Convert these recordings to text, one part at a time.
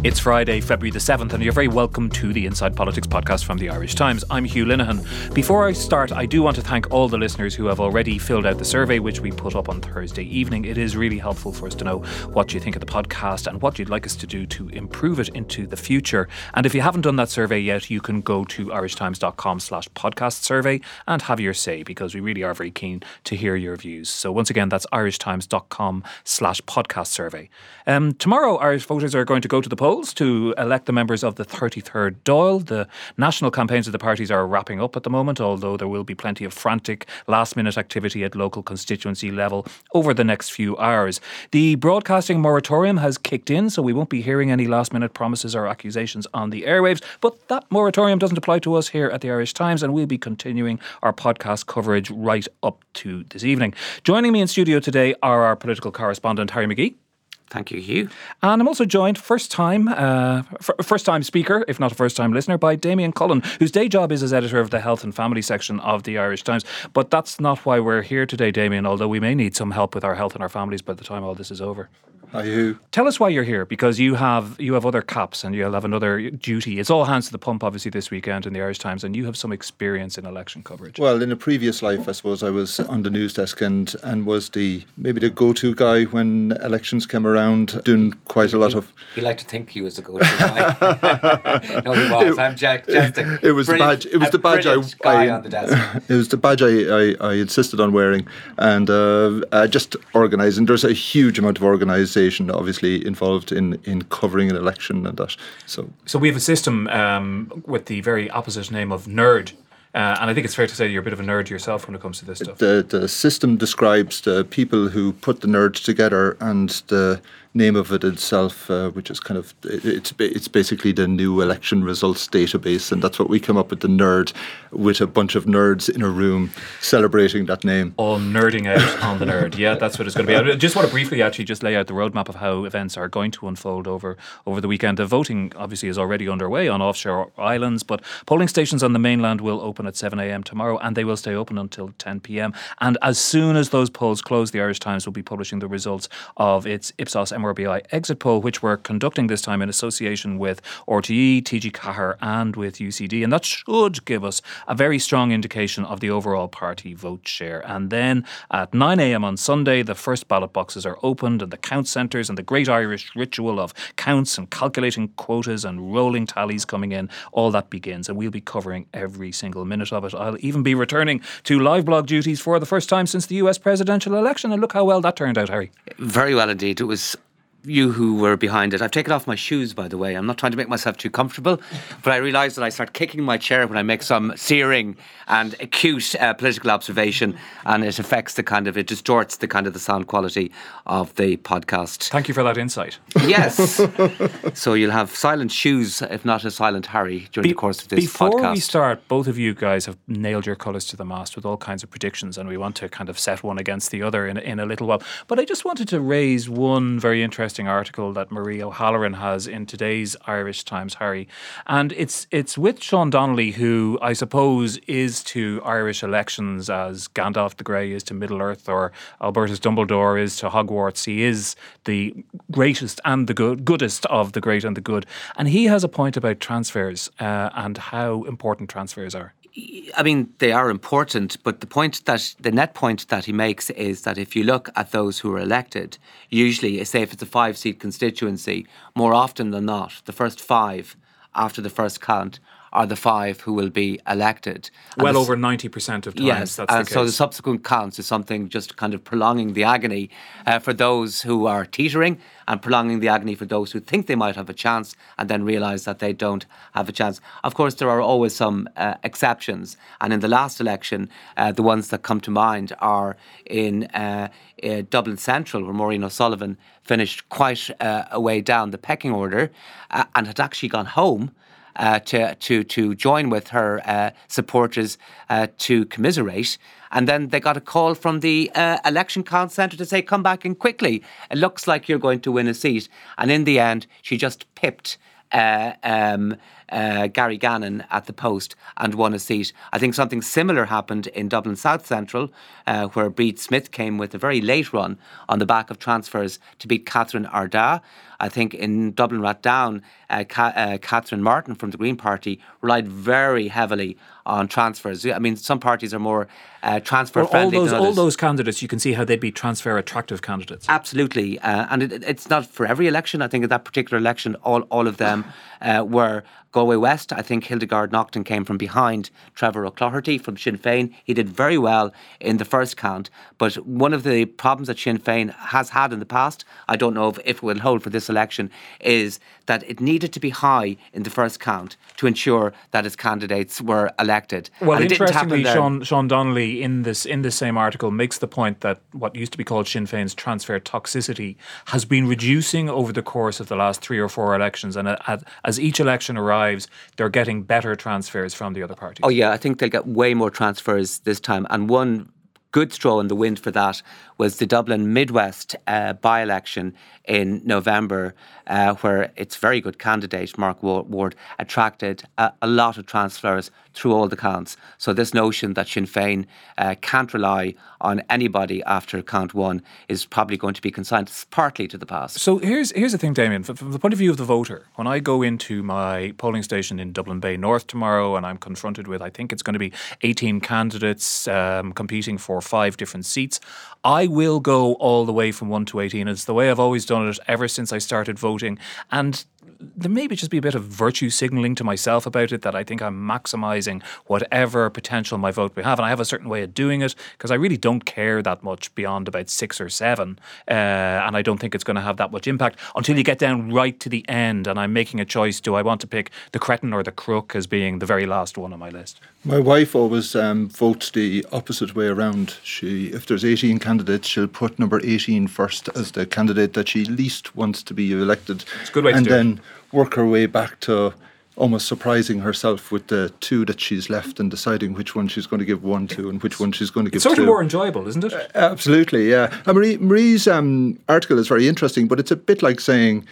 It's Friday, February the 7th, and you're very welcome to the Inside Politics podcast from the Irish Times. I'm Hugh Linehan. Before I start, I do want to thank all the listeners who have already filled out the survey, which we put up on Thursday evening. It is really helpful for us to know what you think of the podcast and what you'd like us to do to improve it into the future. And if you haven't done that survey yet, you can go to irishtimes.com/podcast survey and have your say, because we really are very keen to hear your views. So once again, that's irishtimes.com/podcast survey. Tomorrow, Irish voters are going to go to the polls to elect the members of the 33rd Dáil. The national campaigns of the parties are wrapping up at the moment, although there will be plenty of frantic last-minute activity at local constituency level over the next few hours. The broadcasting moratorium has kicked in, so we won't be hearing any last-minute promises or accusations on the airwaves, but that moratorium doesn't apply to us here at the Irish Times, and we'll be continuing our podcast coverage right up to this evening. Joining me in studio today are our political correspondent, Harry McGee. Thank you, Hugh. And I'm also joined, first-time speaker, if not a first-time listener, by Damien Cullen, whose day job is as editor of the Health and Family section of the Irish Times. But that's not why we're here today, Damien, although we may need some help with our health and our families by the time all this is over. Hi, Hugh. Tell us why you're here, because you have other caps and you'll have another duty. It's all hands to the pump, obviously, this weekend in the Irish Times, and you have some experience in election coverage. Well, in a previous life, I suppose I was on the news desk and was maybe the go-to guy when elections came around, doing quite a lot of... You like to think he was the go-to guy. No, he was. I'm Jack. It was the badge. It was the badge guy on the desk. It was the badge I insisted on wearing, and just organising. There's a huge amount of organisation, obviously, involved in covering an election and that. So we have a system with the very opposite name of nerd. And I think it's fair to say you're a bit of a nerd yourself when it comes to this stuff. The system describes the people who put the nerds together, and the name of it itself, which is kind of, it's basically the new election results database, and that's what we come up with, the nerd, with a bunch of nerds in a room celebrating that name. All nerding out on the nerd. Yeah, that's what it's going to be. I just want to briefly actually just lay out the roadmap of how events are going to unfold over the weekend. The voting obviously is already underway on offshore islands, but polling stations on the mainland will open at 7 a.m. tomorrow, and they will stay open until 10 p.m. And as soon as those polls close, the Irish Times will be publishing the results of its Ipsos MRBI exit poll, which we're conducting this time in association with RTE, TG Ceathair and with UCD. And that should give us a very strong indication of the overall party vote share. And then at 9 a.m. on Sunday, the first ballot boxes are opened and the count centres, and the great Irish ritual of counts and calculating quotas and rolling tallies coming in, all that begins. And we'll be covering every single minute of it. I'll even be returning to live blog duties for the first time since the US presidential election, and look how well that turned out, Harry. Very well indeed. It was you who were behind it. I've taken off my shoes, by the way. I'm not trying to make myself too comfortable, but I realise that I start kicking my chair when I make some searing and acute political observation, and it affects it distorts the sound quality of the podcast. Thank you for that insight. Yes. So you'll have silent shoes, if not a silent Harry, during the course of this podcast. Before we start, both of you guys have nailed your colours to the mast with all kinds of predictions, and we want to kind of set one against the other in a little while. But I just wanted to raise one very interesting article that Marie O'Halloran has in today's Irish Times, Harry, and it's with Sean Donnelly, who I suppose is to Irish elections as Gandalf the Grey is to Middle Earth, or Albertus Dumbledore is to Hogwarts. He is the greatest and the goodest of the great and the good, and he has a point about transfers and how important transfers are. I mean, they are important, but the net point that he makes is that if you look at those who are elected, usually, say if it's a 5-seat constituency, more often than not, the first 5 after the first count are the 5 who will be elected. Well over 90% of times, yes, that's the case. So the subsequent counts is something just kind of prolonging the agony for those who are teetering, and prolonging the agony for those who think they might have a chance and then realise that they don't have a chance. Of course, there are always some exceptions, and in the last election, the ones that come to mind are in Dublin Central, where Maureen O'Sullivan finished quite a way down the pecking order and had actually gone home to join with her supporters to commiserate. And then they got a call from the election count centre to say, come back in quickly. It looks like you're going to win a seat. And in the end, she just pipped Gary Gannon at the post and won a seat. I think something similar happened in Dublin South Central, where Breed Smith came with a very late run on the back of transfers to beat Catherine Arda. I think in Dublin Rathdown, Catherine Martin from the Green Party relied very heavily on transfers. I mean, some parties are more transfer friendly than others. All those candidates, you can see how they'd be transfer attractive candidates. Absolutely, and it's not for every election. I think in that particular election, all of them were. Galway West, I think Hildegard Naughton came from behind Trevor O'Cloherty from Sinn Féin. He did very well in the first count, but one of the problems that Sinn Féin has had in the past, I don't know if it will hold for this election, is that it needed to be high in the first count to ensure that its candidates were elected. Well, interestingly, Sean Donnelly in this same article makes the point that what used to be called Sinn Féin's transfer toxicity has been reducing over the course of the last 3 or 4 elections, and as each election arrives, they're getting better transfers from the other parties. Oh yeah, I think they'll get way more transfers this time. And one good straw in the wind for that was the Dublin Midwest by-election in November, where its very good candidate, Mark Ward, attracted a lot of transfers through all the counts. So this notion that Sinn Féin can't rely on anybody after count 1 is probably going to be consigned partly to the past. So here's the thing, Damien. From the point of view of the voter, when I go into my polling station in Dublin Bay North tomorrow and I'm confronted with, I think it's going to be 18 candidates competing for 5 different seats, I will go all the way from 1 to 18. It's the way I've always done it ever since I started voting. And there may just be a bit of virtue signalling to myself about it, that I think I'm maximising whatever potential my vote may have. And I have a certain way of doing it because I really don't care that much beyond about 6 or 7. And I don't think it's going to have that much impact until you get down right to the end and I'm making a choice. Do I want to pick the cretin or the crook as being the very last one on my list? My wife always votes the opposite way around. If there's 18 candidates, she'll put number 18 first as the candidate that she least wants to be elected. It's a good way to do it. And then work her way back to almost surprising herself with the 2 that she's left and deciding which one she's going to give 1 to and which one she's going to give 2. It's sort of more enjoyable, isn't it? Absolutely, yeah. And Marie's article is very interesting, but it's a bit like saying,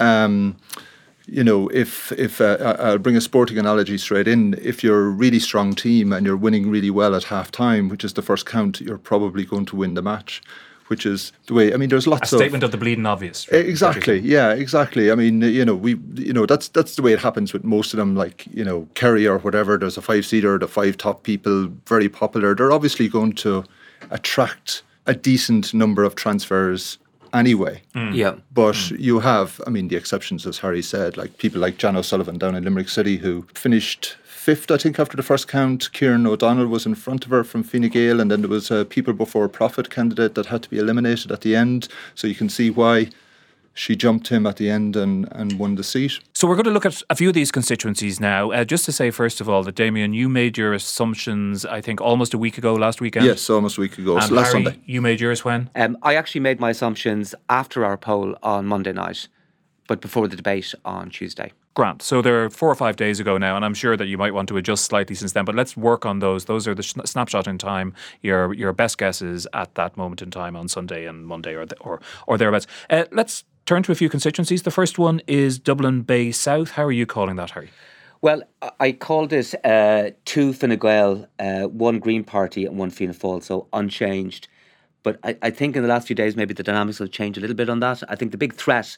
if I'll bring a sporting analogy straight in, if you're a really strong team and you're winning really well at half time, which is the first count, you're probably going to win the match. Which is the way. I mean, there's lots of... A statement of the bleeding obvious. Right? Exactly. Yeah, exactly. I mean, that's the way it happens with most of them. Like, Kerry or whatever. There's a 5-seater, the 5 top people, very popular. They're obviously going to attract a decent number of transfers anyway. Yeah. But you have, the exceptions, as Harry said, like people like Jan O'Sullivan down in Limerick City, who finished 5th, I think, after the first count. Kieran O'Donnell was in front of her from Fine Gael, and then there was a People Before Profit candidate that had to be eliminated at the end. So you can see why she jumped him at the end and won the seat. So we're going to look at a few of these constituencies now. Just to say, first of all, that Damien, you made your assumptions, I think, almost a week ago, last weekend. Yes, almost a week ago. And last Harry, Sunday. You made yours when? I actually made my assumptions after our poll on Monday night, but before the debate on Tuesday. Grant. So they're 4 or 5 days ago now, and I'm sure that you might want to adjust slightly since then, but let's work on those. Those are the snapshot in time, your best guesses at that moment in time on Sunday and Monday or thereabouts. Let's turn to a few constituencies. The first one is Dublin Bay South. How are you calling that, Harry? Well, I called it 2 Fine Gael, 1 Green Party and 1 Fianna Fáil, so unchanged. But I think in the last few days maybe the dynamics will change a little bit on that. I think the big threat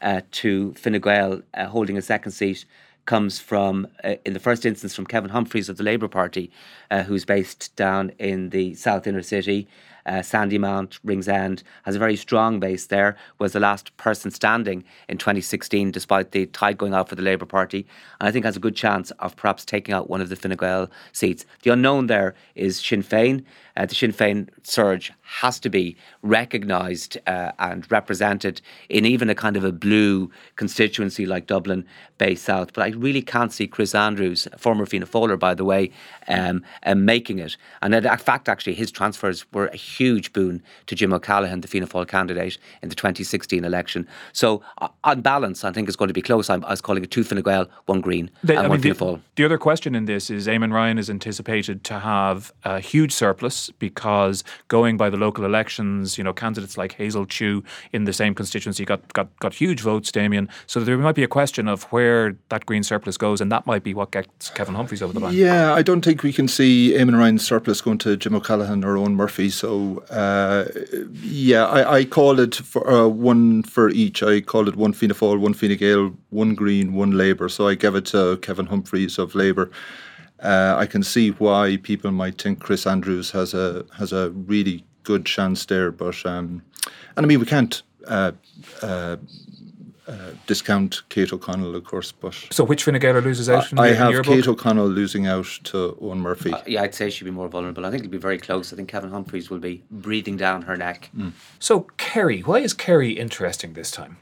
to Fine Gael holding a second seat comes from, in the first instance, from Kevin Humphreys of the Labour Party, who's based down in the South Inner City. Sandymount, Ringsend, has a very strong base there, was the last person standing in 2016 despite the tide going out for the Labour Party, and I think has a good chance of perhaps taking out one of the Fine Gael seats. The unknown there is Sinn Féin. The Sinn Féin surge has to be recognised and represented in even a kind of a blue constituency like Dublin Bay South. But I really can't see Chris Andrews, former Fianna Fáiler, by the way, making it. And in fact, actually, his transfers were a huge boon to Jim O'Callaghan, the Fianna Fáil candidate in the 2016 election. So on balance, I think it's going to be close. I was calling it 2 Fine Gael, 1 Green and 1 Fianna Fáil. The other question in this is Eamon Ryan is anticipated to have a huge surplus because going by the local elections, candidates like Hazel Chu in the same constituency got huge votes, Damien. So there might be a question of where that Green surplus goes, and that might be what gets Kevin Humphreys over the line. Yeah, I don't think we can see Eamon Ryan's surplus going to Jim O'Callaghan or Owen Murphy. So, I call it for, 1 for each. I call it 1 Fianna Fáil, 1 Fine Gael, 1 Green, 1 Labour. So I give it to Kevin Humphreys of Labour. I can see why people might think Chris Andrews has a really good chance there, but and I mean we can't discount Kate O'Connell, of course. But so which Fine Gaeler loses out? I have Kate O'Connell losing out to Owen Murphy. I'd say she'd be more vulnerable. I think it'll be very close. I think Kevin Humphreys will be breathing down her neck. So Kerry, why is Kerry interesting this time?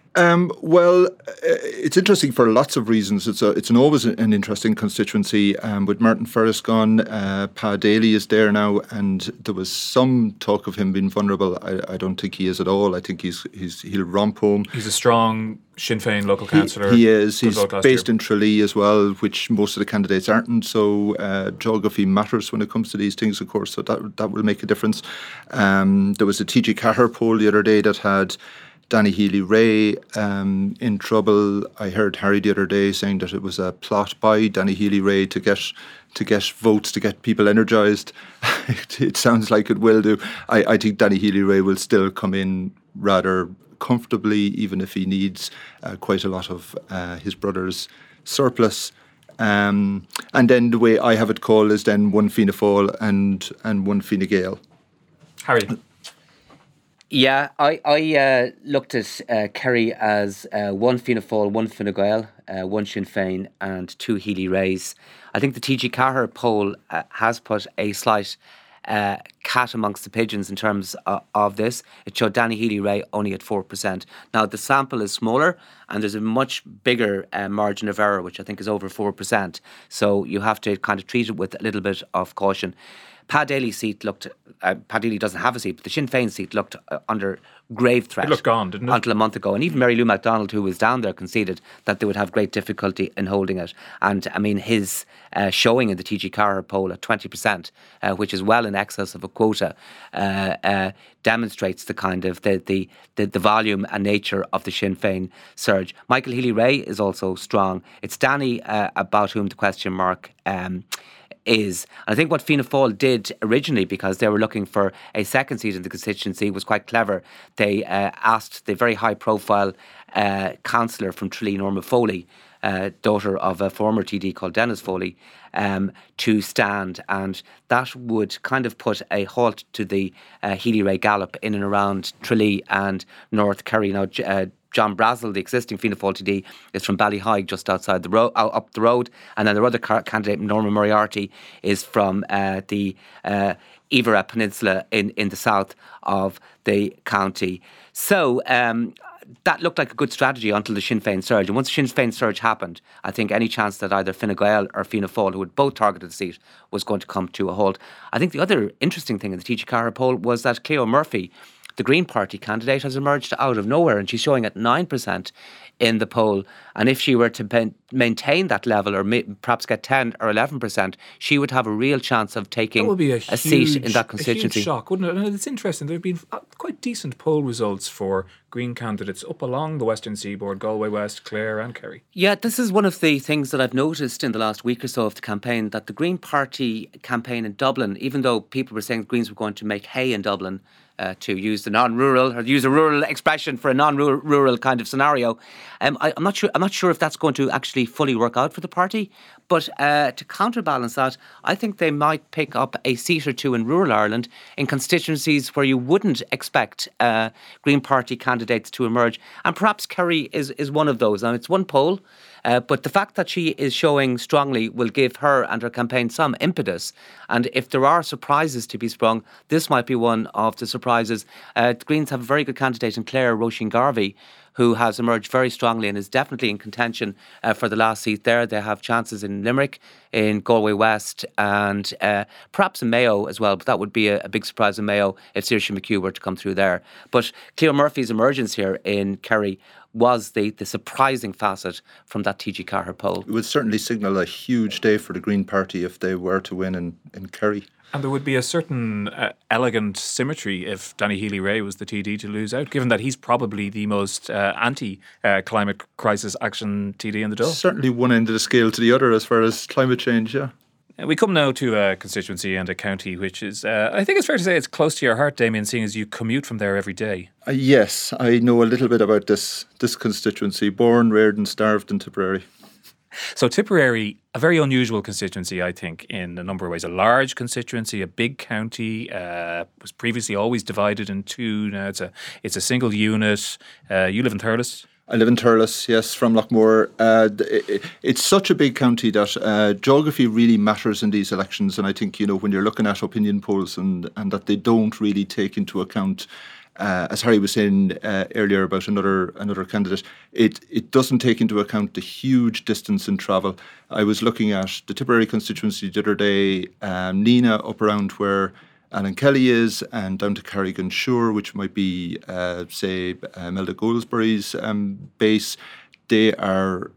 It's interesting for lots of reasons. It's always an interesting constituency. With Martin Ferris gone, Pa Daly is there now, and there was some talk of him being vulnerable. I don't think he is at all. I think he'll romp home. He's a strong Sinn Féin local councillor. He is. He's based in Tralee as well, which most of the candidates aren't. So geography matters when it comes to these things, of course. So that will make a difference. There was a TG Cahir poll the other day that had Danny Healy-Rae in trouble. I heard Harry the other day saying that it was a plot by Danny Healy-Rae to get votes, to get people energised. It sounds like it will do. I think Danny Healy-Rae will still come in rather comfortably, even if he needs quite a lot of his brother's surplus. And then the way I have it called is then 1 Fianna Fáil and 1 Fine Gael. Harry. Yeah, I looked at Kerry as 1 Fianna Fáil, 1 Fine Gael, 1 Sinn Féin and 2 Healy-Raes. I think the TG Cahir poll has put a slight cat amongst the pigeons in terms of this. It showed Danny Healy-Rae only at 4%. Now, the sample is smaller and there's a much bigger margin of error, which I think is over 4%. So you have to kind of treat it with a little bit of caution. Pa Daly's seat looked, Pa Daly doesn't have a seat, but the Sinn Féin seat looked under grave threat. It looked gone, didn't it? Until a month ago. And even Mary Lou MacDonald, who was down there, conceded that they would have great difficulty in holding it. And I mean, his showing in the TG Cahir poll at 20%, which is well in excess of a quota, demonstrates the kind of the volume and nature of the Sinn Féin surge. Michael Healy-Rae is also strong. It's Danny about whom the question mark is. I think what Fianna Fáil did originally, because they were looking for a second seat in the constituency, was quite clever. They asked the very high-profile councillor from Tralee, Norma Foley, daughter of a former TD called Dennis Foley, to stand, and that would kind of put a halt to the Healy-Rae gallop in and around Tralee and North Kerry. Now, John Brazel, the existing Fianna Fáil TD, is from Ballyhaig, just outside the road, up the road, and then their other candidate, Norma Moriarty, is from the Iveragh Peninsula in the south of the county. So that looked like a good strategy until the Sinn Féin surge. And once the Sinn Féin surge happened, I think any chance that either Fine Gael or Fianna Fáil, who had both targeted the seat, was going to come to a halt. I think the other interesting thing in the TG Cahir poll was that Cleo Murphy, the Green Party candidate, has emerged out of nowhere, and she's showing at 9% in the poll. And if she were to maintain that level, or perhaps get 10 or 11%, she would have a real chance of taking that would be a seat in that constituency. A huge shock, wouldn't it? And it's interesting. There have been quite decent poll results for Green candidates up along the Western Seaboard, Galway West, Clare and Kerry. Yeah, this is one of the things that I've noticed in the last week or so of the campaign, that the Green Party campaign in Dublin, even though people were saying the Greens were going to make hay in Dublin, to use the non-rural, or use a rural expression for a non-rural kind of scenario. I'm not sure if that's going to actually fully work out for the party. But to counterbalance that, I think they might pick up a seat or two in rural Ireland in constituencies where you wouldn't expect Green Party candidates to emerge. And perhaps Kerry is one of those. Now, it's one poll. But the fact that she is showing strongly will give her and her campaign some impetus. And if there are surprises to be sprung, this might be one of the surprises. The Greens have a very good candidate in Clare, Roisin Garvey, who has emerged very strongly and is definitely in contention for the last seat there. They have chances in Limerick, in Galway West, and perhaps in Mayo as well, but that would be a big surprise in Mayo if Saoirse McHugh were to come through there. But Cleo Murphy's emergence here in Kerry was the surprising facet from that TG Carter poll. It would certainly signal a huge day for the Green Party if they were to win in Kerry. And there would be a certain elegant symmetry if Danny Healy-Rae was the TD to lose out, given that he's probably the most anti-climate crisis action TD in the Dáil. Certainly one end of the scale to the other as far as climate change, yeah. We come now to a constituency and a county which is, I think it's fair to say, it's close to your heart, Damien, seeing as you commute from there every day. Yes, I know a little bit about this constituency. Born, reared and starved in Tipperary. So Tipperary, a very unusual constituency, I think, in a number of ways. A large constituency, a big county, was previously always divided in two. Now it's a single unit. You live in Thurles? I live in Thurles, yes, from Lochmore. It's such a big county that geography really matters in these elections. And I think, when you're looking at opinion polls and that they don't really take into account, as Harry was saying earlier about another candidate, it doesn't take into account the huge distance in travel. I was looking at the Tipperary constituency the other day, Nina up around where Alan Kelly is, and down to Carrigan-Shure, which might be, say, Melda Goldsberry's base. They are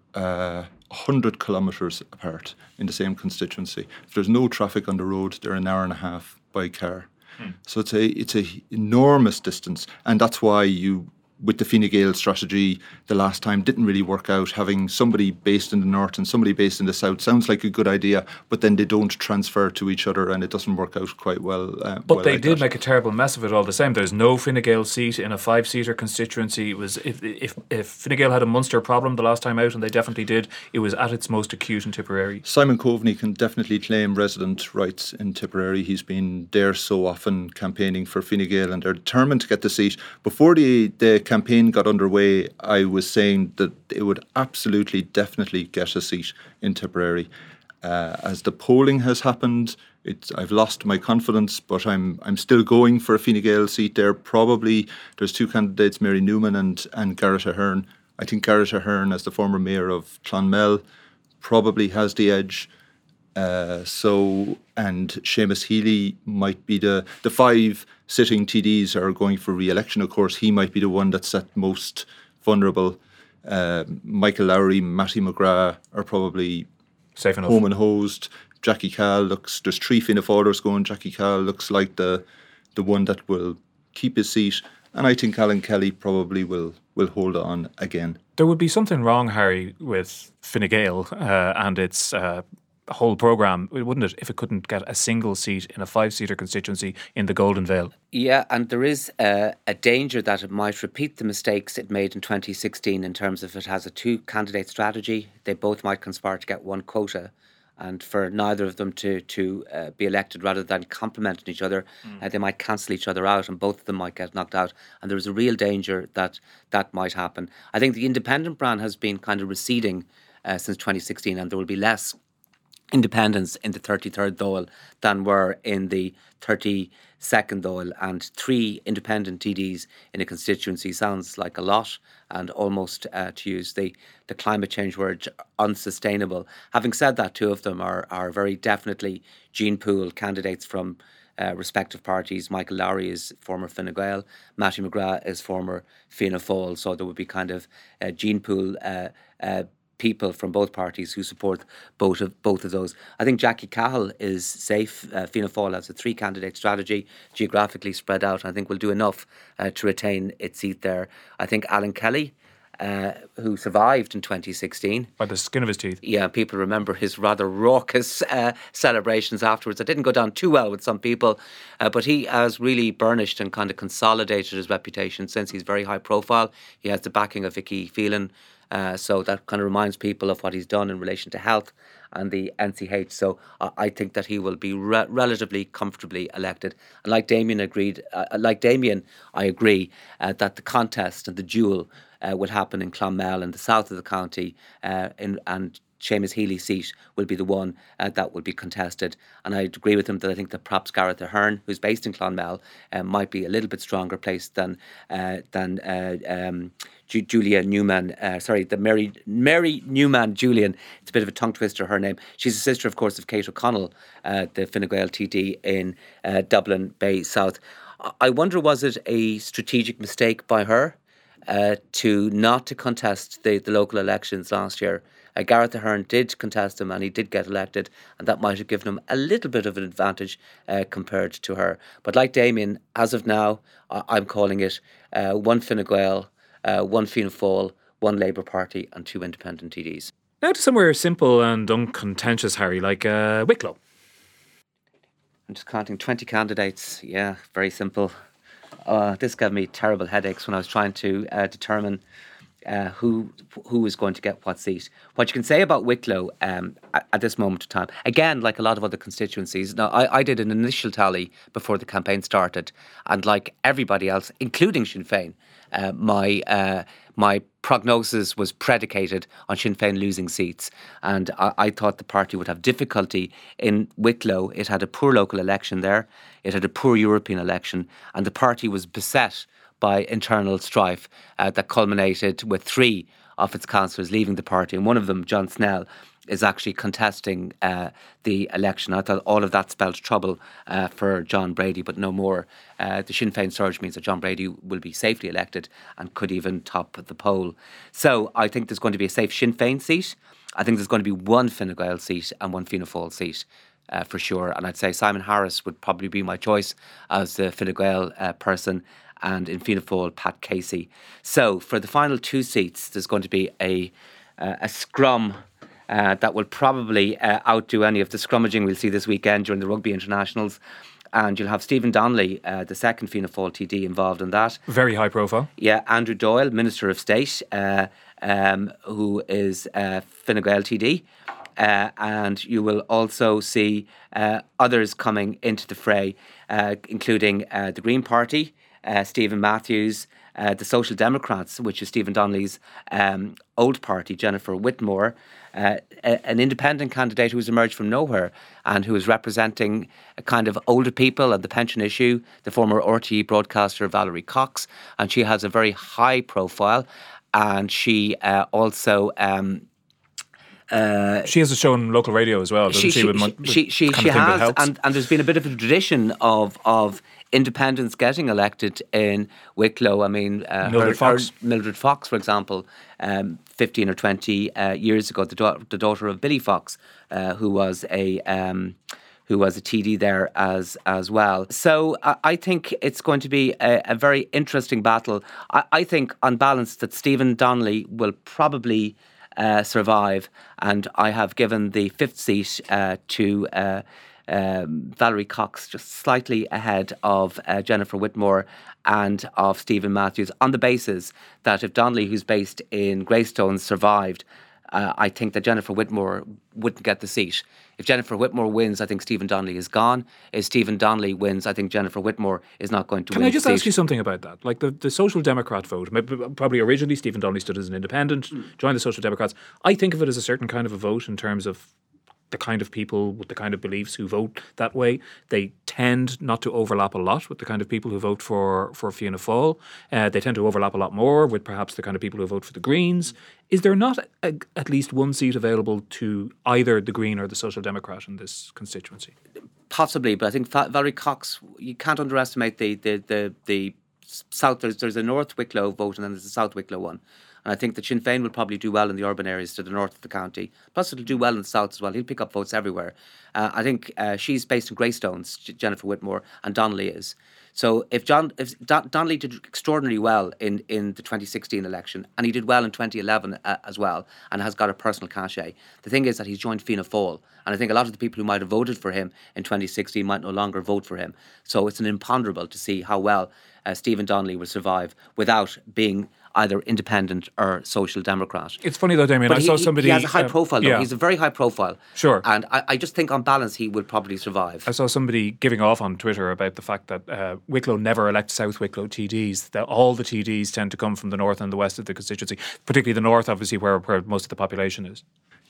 100 kilometres apart in the same constituency. If there's no traffic on the road, they're an hour and a half by car. So it's a enormous distance, and that's why with the Fine Gael strategy the last time didn't really work out. Having somebody based in the north and somebody based in the south sounds like a good idea, but then they don't transfer to each other and it doesn't work out quite well. But they did make a terrible mess of it all the same. There's no Fine Gael seat in a 5-seater constituency. It was if Fine Gael had a Munster problem the last time out, and they definitely did, it was at its most acute in Tipperary. Simon Coveney can definitely claim resident rights in Tipperary. He's been there so often campaigning for Fine Gael, and they're determined to get the seat. Before the campaign got underway, I was saying that it would absolutely, definitely get a seat in Tipperary. As the polling has happened, I've lost my confidence, but I'm still going for a Fine Gael seat there. Probably there's two candidates, Mary Newman and Garrett Ahern. I think Garrett Ahern, as the former mayor of Clonmel, probably has the edge. And Seamus Healy might be the 5 sitting TDs are going for re-election. Of course, he might be the one that's at most vulnerable. Michael Lowry, Matty McGrath are probably safe enough. Home and hosed. Jackie Cahill there's 3 Fianna Fáilers going. Jackie Cahill looks like the one that will keep his seat. And I think Alan Kelly probably will hold on again. There would be something wrong, Harry, with Fine Gael and its whole programme, wouldn't it, if it couldn't get a single seat in a 5-seater constituency in the Golden Vale? Yeah, and there is a danger that it might repeat the mistakes it made in 2016 in terms of it has a 2-candidate strategy. They both might conspire to get 1 quota, and for neither of them to be elected rather than complementing each other, they might cancel each other out and both of them might get knocked out. And there is a real danger that might happen. I think the independent brand has been kind of receding since 2016, and there will be less independents in the 33rd Dáil than were in the 32nd Dáil, and 3 independent TDs in a constituency sounds like a lot and almost, to use the climate change word, unsustainable. Having said that, 2 of them are very definitely gene pool candidates from respective parties. Michael Lowry is former Fine Gael, Matty McGrath is former Fianna Fáil, so there would be kind of gene pool people from both parties who support both of those. I think Jackie Cahill is safe. Fianna Fáil has a 3-candidate strategy, geographically spread out. I think will do enough to retain its seat there. I think Alan Kelly, who survived in 2016. By the skin of his teeth. Yeah, people remember his rather raucous celebrations afterwards. It didn't go down too well with some people, but he has really burnished and kind of consolidated his reputation since. He's very high profile. He has the backing of Vicky Phelan. So that kind of reminds people of what he's done in relation to health and the NCH. So I think that he will be relatively comfortably elected. And like Damien I agree that the contest and the duel will happen in Clonmel in the south of the county, and Seamus Healy's seat will be the one that will be contested. And I agree with him that I think that perhaps Gareth Ahern, who's based in Clonmel, might be a little bit stronger placed than Julia Newman. Mary Newman Julian. It's a bit of a tongue twister, her name. She's a sister, of course, of Kate O'Connell, the Fine Gael TD in Dublin Bay South. I wonder, was it a strategic mistake by her not to contest the local elections last year? Gareth Ahern did contest them and he did get elected, and that might have given him a little bit of an advantage compared to her. But like Damien, as of now, I'm calling it one Fine Gael, one Fianna Fáil, one Labour Party and 2 independent TDs. Now to somewhere simple and uncontentious, Harry, like Wicklow. I'm just counting 20 candidates. Yeah, very simple. This gave me terrible headaches when I was trying to determine who is going to get what seat. What you can say about Wicklow at this moment of time, again, like a lot of other constituencies, now I did an initial tally before the campaign started, and like everybody else, including Sinn Féin, my prognosis was predicated on Sinn Féin losing seats, and I thought the party would have difficulty in Wicklow. It had a poor local election there, it had a poor European election, and the party was beset by internal strife that culminated with 3 of its councillors leaving the party, and one of them, John Snell, is actually contesting the election. I thought all of that spelled trouble for John Brady, but no more. The Sinn Féin surge means that John Brady will be safely elected and could even top the poll. So I think there's going to be a safe Sinn Féin seat. I think there's going to be one Fine Gael seat and one Fianna Fáil seat. For sure. And I'd say Simon Harris would probably be my choice as the Fine Gael person, and in Fianna Fáil, Pat Casey. So for the final 2 seats, there's going to be a scrum that will probably outdo any of the scrummaging we'll see this weekend during the rugby internationals. And you'll have Stephen Donnelly, the second Fianna Fáil TD, involved in that. Very high profile. Yeah, Andrew Doyle, Minister of State, who is Fine Gael TD. And you will also see others coming into the fray, including the Green Party, Stephen Matthews, the Social Democrats, which is Stephen Donnelly's old party, Jennifer Whitmore, an independent candidate who has emerged from nowhere and who is representing a kind of older people and the pension issue, the former RTE broadcaster Valerie Cox, and she has a very high profile, and she also... she has a show on local radio as well, doesn't she? She has, and there's been a bit of a tradition of independents getting elected in Wicklow. I mean, Mildred Fox, for example, 15 or 20 years ago, the daughter of Billy Fox, who was a TD there as well. So I think it's going to be a very interesting battle. I think, on balance, that Stephen Donnelly will probably survive, and I have given the 5th seat to Valerie Cox, just slightly ahead of Jennifer Whitmore and of Stephen Matthews, on the basis that if Donnelly, who's based in Greystone, survived, I think that Jennifer Whitmore wouldn't get the seat. If Jennifer Whitmore wins, I think Stephen Donnelly is gone. If Stephen Donnelly wins, I think Jennifer Whitmore is not going to win. Can I just ask you something about that? Like the Social Democrat vote, probably originally Stephen Donnelly stood as an independent, joined the Social Democrats. I think of it as a certain kind of a vote in terms of the kind of people with the kind of beliefs who vote that way. They tend not to overlap a lot with the kind of people who vote for Fianna Fáil. They tend to overlap a lot more with perhaps the kind of people who vote for the Greens. Is there not at least one seat available to either the Green or the Social Democrat in this constituency? Possibly, but I think Valerie Cox, you can't underestimate the South. There's a North Wicklow vote and then there's a South Wicklow one. And I think that Sinn Féin will probably do well in the urban areas to the north of the county. Plus, it'll do well in the south as well. He'll pick up votes everywhere. I think she's based in Greystones, Jennifer Whitmore, and Donnelly is. So if Donnelly did extraordinarily well in the 2016 election, and he did well in 2011 as well, and has got a personal cachet, the thing is that he's joined Fianna Fáil. And I think a lot of the people who might have voted for him in 2016 might no longer vote for him. So it's an imponderable to see how well Stephen Donnelly will survive without being either independent or Social Democrat. It's funny though, Damien, I saw somebody... He has a high profile though. Yeah. He's a very high profile. Sure. And I just think on balance he will probably survive. I saw somebody giving off on Twitter about the fact that Wicklow never elects South Wicklow TDs, that all the TDs tend to come from the north and the west of the constituency, particularly the north, obviously, where most of the population is.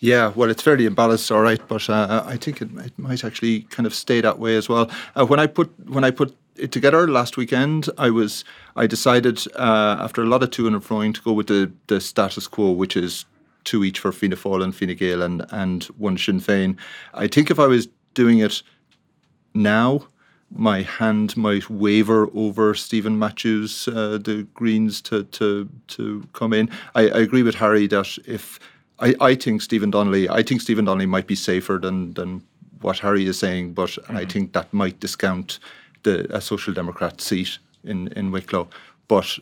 Yeah, well, it's fairly imbalanced, all right, but I think it might actually kind of stay that way as well. When I put it together last weekend, I decided after a lot of to and froing to go with the status quo, which is 2 each for Fianna Fáil and Fine Gael and 1 Sinn Féin. I think if I was doing it now, my hand might waver over Stephen Matthews, the Greens, to come in. I agree with Harry that if I think Stephen Donnelly might be safer than what Harry is saying, but I think that might discount a Social Democrat seat in Wicklow. But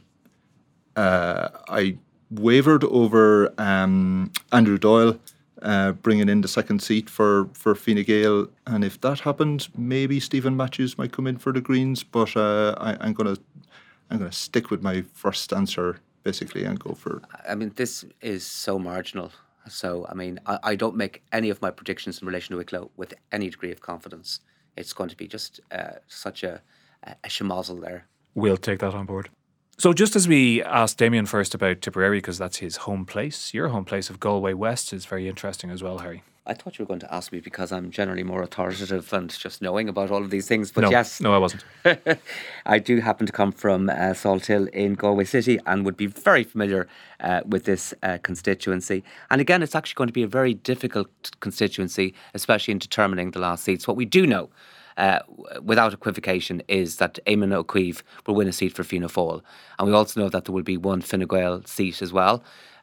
I wavered over Andrew Doyle bringing in the second seat for Fine Gael, and if that happened, maybe Stephen Matthews might come in for the Greens. But I'm gonna stick with my first answer basically and go for. I mean, this is so marginal. So, I mean, I don't make any of my predictions in relation to Wicklow with any degree of confidence. It's going to be just such a schmozzle there. We'll take that on board. So just as we asked Damien first about Tipperary, because that's his home place, your home place of Galway West is very interesting as well, Harry. I thought you were going to ask me because I'm generally more authoritative and just knowing about all of these things. But yes. No, I wasn't. I do happen to come from Salthill in Galway City and would be very familiar with this constituency. And again, it's actually going to be a very difficult constituency, especially in determining the last seats. What we do know, without equivocation, is that Eamon O'Keefe will win a seat for Fianna Fáil. And we also know that there will be 1 Fine Gael seat as well.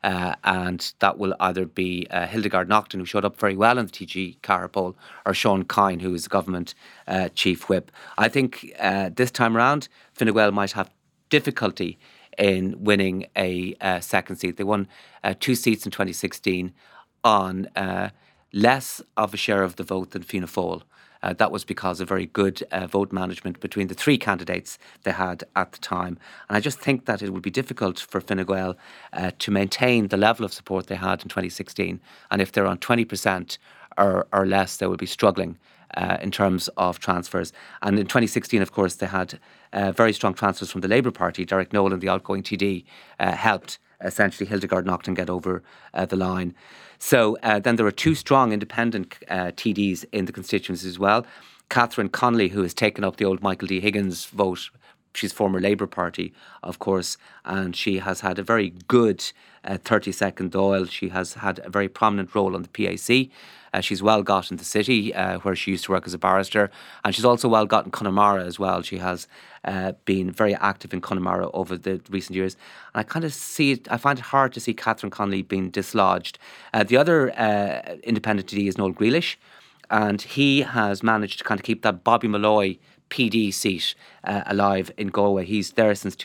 And that will either be Hildegard Naughton, who showed up very well in the TG Cahir poll, or Sean Kine, who is the government chief whip. I think this time around, Fine Gael might have difficulty in winning a second seat. They won 2 seats in 2016 on less of a share of the vote than Fianna Fáil. That was because of very good vote management between the 3 candidates they had at the time. And I just think that it would be difficult for Fine Gael to maintain the level of support they had in 2016. And if they're on 20% or less, they will be struggling in terms of transfers. And in 2016, of course, they had very strong transfers from the Labour Party. Derek Nolan, the outgoing TD, helped essentially Hildegard Naughton get over the line. So then there are 2 strong independent TDs in the constituency as well. Catherine Connolly, who has taken up the old Michael D. Higgins vote. She's former Labour Party, of course, and she has had a very good 32nd Dáil. She has had a very prominent role on the PAC. She's well got in the city, where she used to work as a barrister, and she's also well got in Connemara as well. She has been very active in Connemara over the recent years. And I kind of see it, I find it hard to see Catherine Connolly being dislodged. The other independent TD is Noel Grealish, and he has managed to kind of keep that Bobby Malloy PD seat alive in Galway. He's there since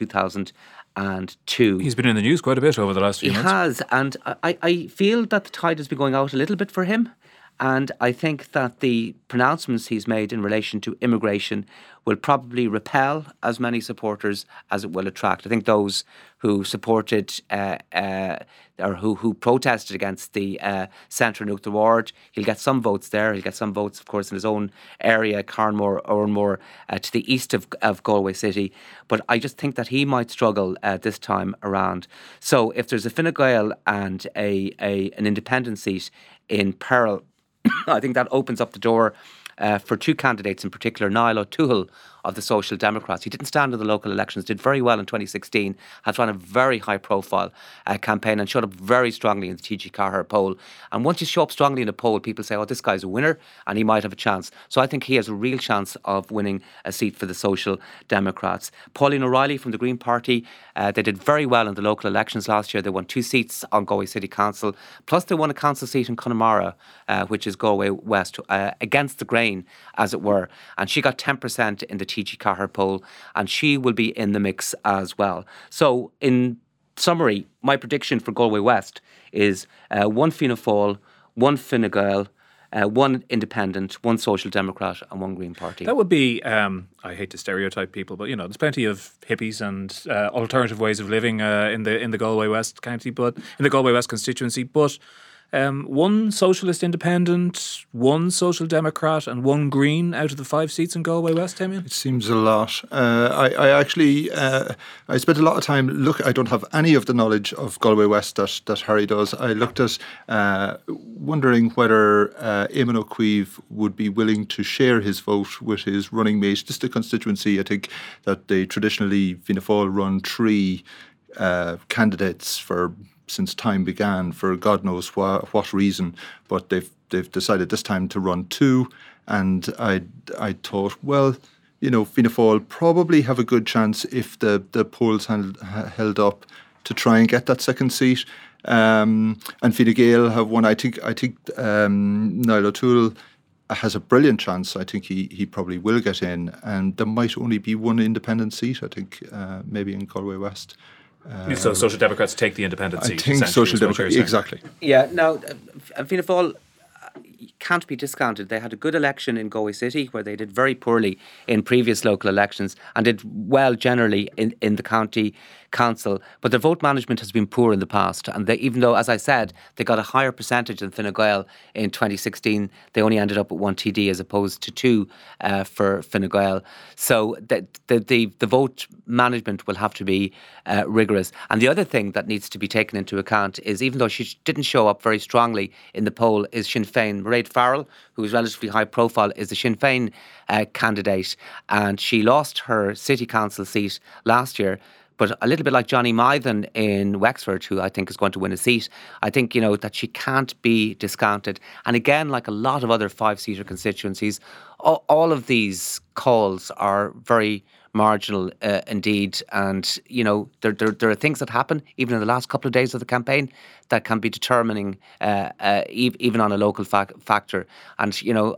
2002. He's been in the news quite a bit over the last few months. He has, and I feel that the tide has been going out a little bit for him. And I think that the pronouncements he's made in relation to immigration will probably repel as many supporters as it will attract. I think those who supported or who protested against the Centre Nuachtar Ward, he'll get some votes there. He'll get some votes, of course, in his own area, Carnmore, Oranmore, to the east of Galway City. But I just think that he might struggle this time around. So if there's a Fine Gael and an independent seat in peril, I think that opens up the door for 2 candidates in particular. Niall O'Toole of the Social Democrats. He didn't stand in the local elections, did very well in 2016, has run a very high profile campaign and showed up very strongly in the TG Cahir poll. And once you show up strongly in a poll, people say, oh, this guy's a winner and he might have a chance. So I think he has a real chance of winning a seat for the Social Democrats. Pauline O'Reilly from the Green Party, they did very well in the local elections last year. They won 2 seats on Galway City Council, plus they won a council seat in Connemara, which is Galway West, against the grain, as it were. And she got 10% in the TG Cahir poll, and she will be in the mix as well. So in summary, my prediction for Galway West is 1 Fianna Fáil, 1 Fine Gael, 1 independent, 1 Social Democrat and 1 Green Party. That would be, I hate to stereotype people, but there's plenty of hippies and alternative ways of living in the Galway West county, but in the Galway West constituency. But one Socialist Independent, one Social Democrat and one Green out of the 5 seats in Galway West, Damien? It seems a lot. I actually I spent a lot of time I don't have any of the knowledge of Galway West that Harry does. I looked at wondering whether Eamon O'Keefe would be willing to share his vote with his running mate. This is the constituency, I think, that they traditionally, Fianna Fáil run 3 candidates since time began, for God knows what reason, but they've decided this time to run 2, and I thought, well, Fianna Fáil probably have a good chance if the polls held up to try and get that second seat, and Fine Gael have one. I think Niall O'Toole has a brilliant chance. I think he probably will get in, and there might only be one independent seat, I think, maybe in Galway West. So Social Democrats take the independent seat. I think Social Democrats, exactly. Yeah, now, Fianna Fáil can't be discounted. They had a good election in Galway City, where they did very poorly in previous local elections and did well generally in the county council, but their vote management has been poor in the past, and even though, as I said, they got a higher percentage than Fine Gael in 2016, they only ended up with 1 TD as opposed to 2 for Fine Gael. So the vote management will have to be rigorous. And the other thing that needs to be taken into account is, even though she didn't show up very strongly in the poll, is Sinn Féin. Mairead Farrell, who is relatively high profile, is the Sinn Féin candidate, and she lost her city council seat last year. But a little bit like Johnny Mythen in Wexford, who I think is going to win a seat, I think, that she can't be discounted. And again, like a lot of other 5-seater constituencies, all of these calls are very marginal indeed. And, there are things that happen even in the last couple of days of the campaign that can be determining even on a local factor. And,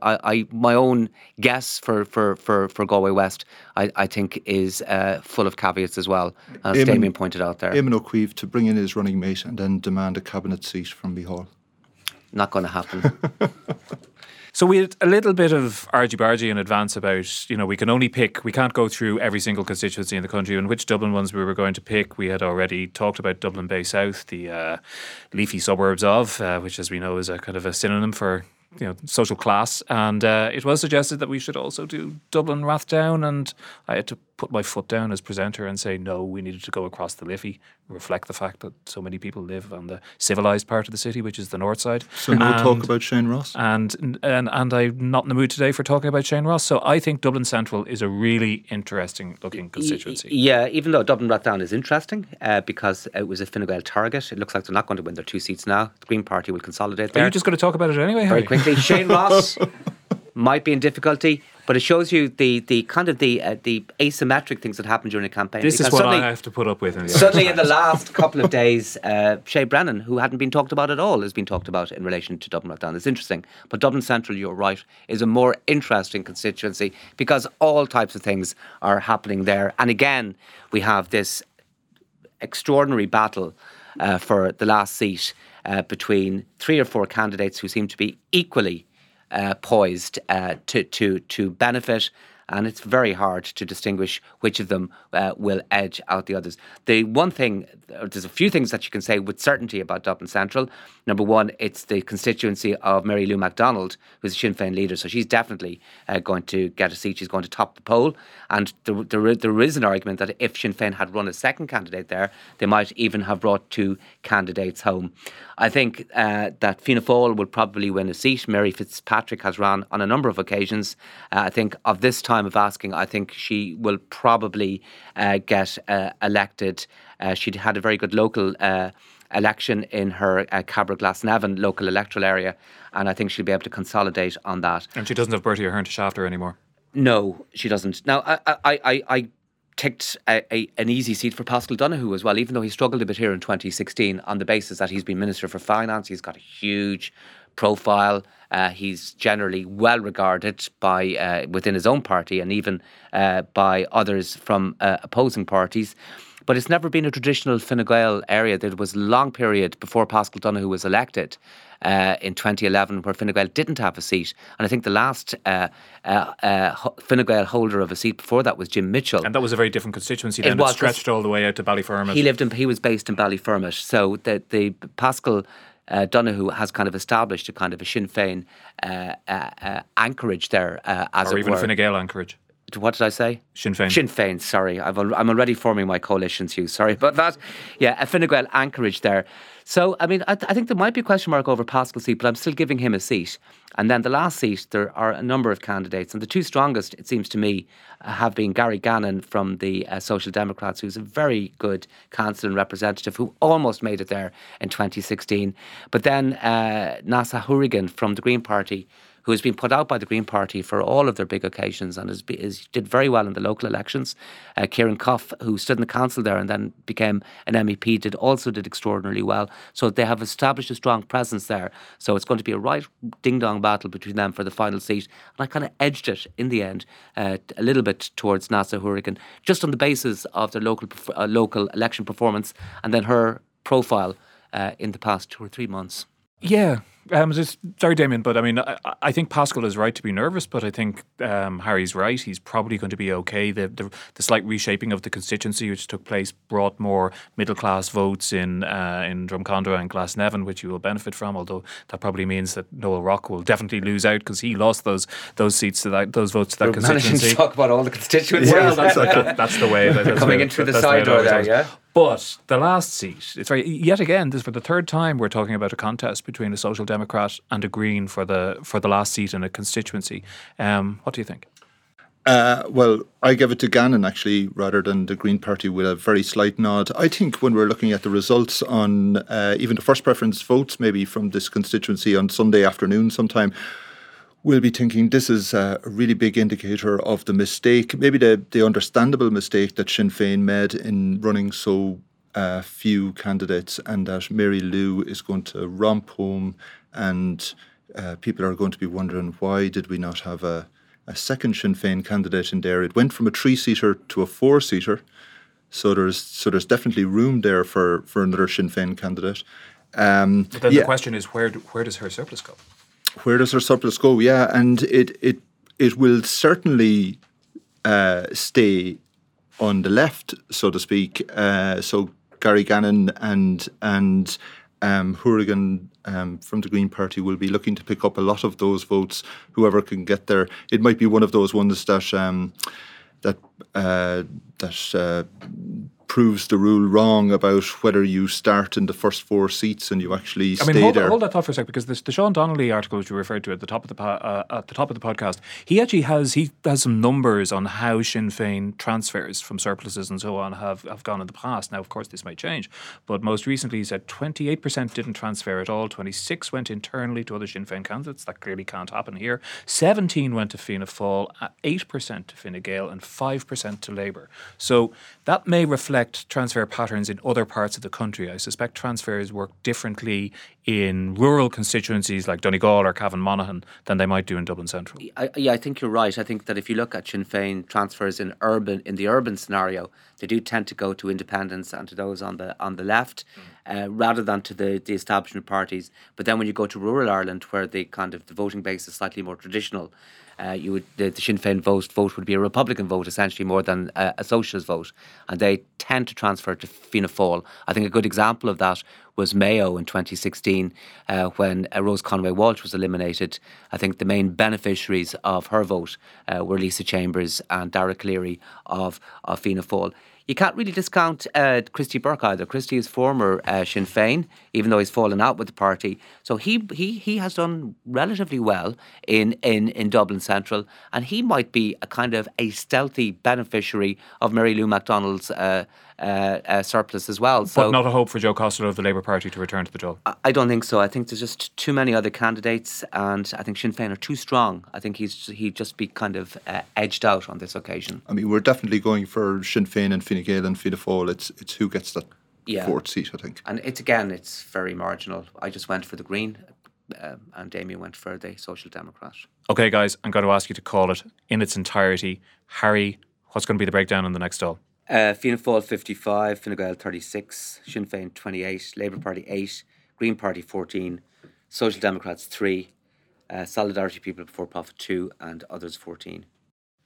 my own guess for Galway West, I think, is full of caveats as well, as Damien pointed out there. Eamon O'Keefe to bring in his running mate and then demand a cabinet seat from Micheál. Not going to happen. So we had a little bit of argy-bargy in advance about, we can only pick, we can't go through every single constituency in the country and which Dublin ones we were going to pick. We had already talked about Dublin Bay South, the leafy suburbs of, which, as we know, is a kind of a synonym for social class. And it was suggested that we should also do Dublin Rathdown, and I had to put my foot down as presenter and say, no, we needed to go across the Liffey, reflect the fact that so many people live on the civilised part of the city, which is the north side. So no talk about Shane Ross? And I'm not in the mood today for talking about Shane Ross. So I think Dublin Central is a really interesting looking constituency. Yeah, even though Dublin Rathdown is interesting because it was a Fine Gael target, it looks like they're not going to win their 2 seats now. The Green Party will consolidate there. Are you just going to talk about it anyway, Harry? Very quickly. Shane Ross might be in difficulty, but it shows you the kind of the asymmetric things that happen during a campaign. This is what I have to put up with. Suddenly in the last couple of days, Shay Brennan, who hadn't been talked about at all, has been talked about in relation to Dublin Rathdown. It's interesting. But Dublin Central, you're right, is a more interesting constituency because all types of things are happening there. And again, we have this extraordinary battle for the last seat between 3 or 4 candidates who seem to be equally poised to benefit, and it's very hard to distinguish which of them will edge out the others. The one thing, there's a few things that you can say with certainty about Dublin Central. Number one, it's the constituency of Mary Lou MacDonald, who's a Sinn Féin leader, so she's definitely going to get a seat. She's going to top the poll, and there is an argument that if Sinn Féin had run a second candidate there, they might even have brought 2 candidates home. I think that Fianna Fáil will probably win a seat. Mary Fitzpatrick has run on a number of occasions. I think of this time of asking, I think she will probably get elected. She'd had a very good local election in her Cabra Glasnevin local electoral area, and I think she'll be able to consolidate on that. And she doesn't have Bertie Ahern to shaft her anymore. No, she doesn't. Now, I ticked an easy seat for Paschal Donoghue as well, even though he struggled a bit here in 2016 on the basis that he's been Minister for Finance. He's got a huge profile. He's generally well regarded by within his own party and even by others from opposing parties. But it's never been a traditional Fine Gael area. There was a long period before Paschal Donoghue was elected in 2011 where Fine Gael didn't have a seat. And I think the last Fine Gael holder of a seat before that was Jim Mitchell. And that was a very different constituency then. It stretched all the way out to Ballyfermot. He was based in Ballyfermot. So the Paschal Donoghue has kind of established a kind of a Sinn Féin anchorage there, as or it even were. Fine Gael anchorage. What did I say? Sinn Féin. Sinn Féin, sorry. I'm already forming my coalitions, Hugh. Sorry about that. Yeah, a Fine Gael anchorage there. So, I mean, I think there might be a question mark over Pascal's seat, but I'm still giving him a seat. And then the last seat, there are a number of candidates. And the two strongest, it seems to me, have been Gary Gannon from the Social Democrats, who's a very good council and representative who almost made it there in 2016. But then Neasa Hourigan from the Green Party, who has been put out by the Green Party for all of their big occasions and did very well in the local elections. Kieran Cuff, who stood in the council there and then became an MEP, did extraordinarily well. So they have established a strong presence there. So it's going to be a right ding-dong battle between them for the final seat. And I kind of edged it in the end a little bit towards Neasa Hourigan, just on the basis of their local election performance and then her profile in the past 2 or 3 months. Yeah. Sorry, Damien, but I mean, I think Pascal is right to be nervous, but I think Harry's right. He's probably going to be okay. The slight reshaping of the constituency, which took place, brought more middle class votes in Drumcondra and Glasnevin, which you will benefit from. Although that probably means that Noel Rock will definitely lose out because he lost those seats to those votes to that constituency. Managing to talk about all the constituencies. Well, that's the way. Coming in through the side door there, yeah. But the last seat, it's right. Yet again, this for the third time we're talking about a contest between a Social Democrat and a Green for the last seat in a constituency. What do you think? Well, I give it to Gannon actually, rather than the Green Party, with a very slight nod. I think when we're looking at the results on even the first preference votes, maybe from this constituency on Sunday afternoon sometime, we'll be thinking this is a really big indicator of the mistake, maybe the understandable mistake that Sinn Féin made in running so few candidates, and that Mary Lou is going to romp home, and people are going to be wondering, why did we not have a second Sinn Féin candidate in there? It went from a 3-seater to a 4-seater, so there's definitely room there for another Sinn Féin candidate. But then the question is, where does her surplus go? Where does her surplus go? Yeah, and it will certainly stay on the left, so to speak. So Gary Gannon and Hourigan from the Green Party will be looking to pick up a lot of those votes. Whoever can get there, it might be one of those ones that proves the rule wrong about whether you start in the first 4 seats and you actually stay there. Hold that thought for a sec, because the Sean Donnelly article which you referred to at the top of the podcast, he actually has some numbers on how Sinn Féin transfers from surpluses and so on have gone in the past. Now, of course, this might change, but most recently he said 28% didn't transfer at all, 26% went internally to other Sinn Féin candidates. That clearly can't happen here. 17% went to Fianna Fáil, 8% to Fine Gael, and 5% to Labour. So that may reflect transfer patterns in other parts of the country. I suspect transfers work differently in rural constituencies like Donegal or Cavan Monaghan than they might do in Dublin Central. I think you're right. I think that if you look at Sinn Féin transfers in the urban scenario, they do tend to go to independents and to those on the left, rather than to the establishment parties. But then when you go to rural Ireland, where the voting base is slightly more traditional, the Sinn Féin vote would be a Republican vote essentially more than a socialist vote, and they tend to transfer to Fianna Fáil. I think a good example of that was Mayo in 2016 when Rose Conway Walsh was eliminated. I think the main beneficiaries of her vote were Lisa Chambers and Dara Cleary of Fianna Fáil. You can't really discount Christy Burke either. Christy is former Sinn Féin, even though he's fallen out with the party. So he has done relatively well in Dublin Central, and he might be a kind of a stealthy beneficiary of Mary Lou MacDonald's surplus as well. But not a hope for Joe Costello of the Labour Party to return to the Dáil? I don't think so. I think there's just too many other candidates, and I think Sinn Féin are too strong. I think he'd just be kind of edged out on this occasion. I mean, we're definitely going for Sinn Féin and Fine Gael and Fianna Fáil. It's who gets that 4th seat, I think. And it's very marginal. I just went for the Green, and Damien went for the Social Democrat. Okay, guys, I'm going to ask you to call it in its entirety. Harry, what's going to be the breakdown in the next Dáil? Fianna Fáil 55, Fine Gael 36, Sinn Féin 28, Labour Party 8, Green Party 14, Social Democrats 3, Solidarity People Before Profit 2, and others 14.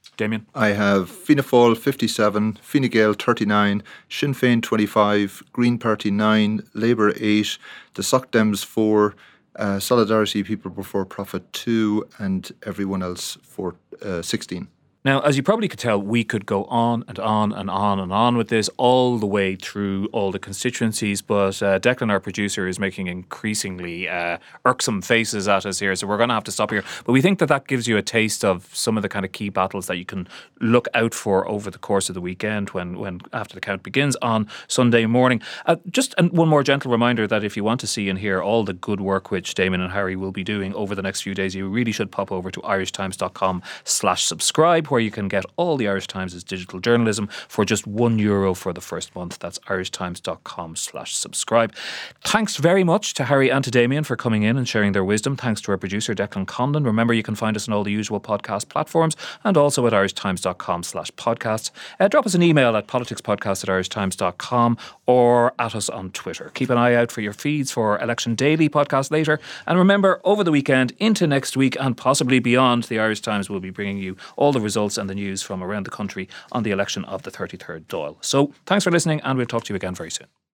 Damien? I have Fianna Fáil 57, Fine Gael 39, Sinn Féin 25, Green Party 9, Labour 8, the Soc Dems 4, Solidarity People Before Profit 2, and everyone else for 16. Now, as you probably could tell, we could go on and on and on and on with this all the way through all the constituencies, but Declan, our producer, is making increasingly irksome faces at us here, so we're going to have to stop here. But we think that that gives you a taste of some of the kind of key battles that you can look out for over the course of the weekend when after the count begins on Sunday morning. Just one more gentle reminder that if you want to see and hear all the good work which Damien and Harry will be doing over the next few days, you really should pop over to irishtimes.com/subscribe, where you can get all the Irish Times' digital journalism for just €1 for the first month. That's irishtimes.com/subscribe. Thanks very much to Harry and to Damien for coming in and sharing their wisdom. Thanks to our producer, Declan Condon. Remember, you can find us on all the usual podcast platforms and also at irishtimes.com/podcasts. Drop us an email at politicspodcast@irishtimes.com or at us on Twitter. Keep an eye out for your feeds for Election Daily podcast later. And remember, over the weekend, into next week and possibly beyond, the Irish Times will be bringing you all the results and the news from around the country on the election of the 33rd Dáil. So thanks for listening, and we'll talk to you again very soon.